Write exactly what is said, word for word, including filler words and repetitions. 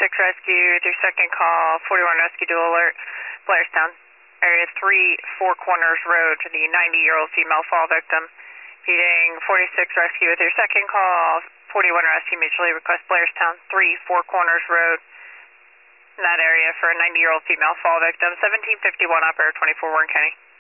forty-six Rescue with your second call, forty-one Rescue dual alert, Blairstown, area three, Four Corners Road, to the ninety-year-old female fall victim. Repeating, forty-six Rescue with your second call, forty-one Rescue mutually request Blairstown, three, Four Corners Road, in that area for a ninety-year-old female fall victim, seventeen fifty-one operator twenty-four Warren County.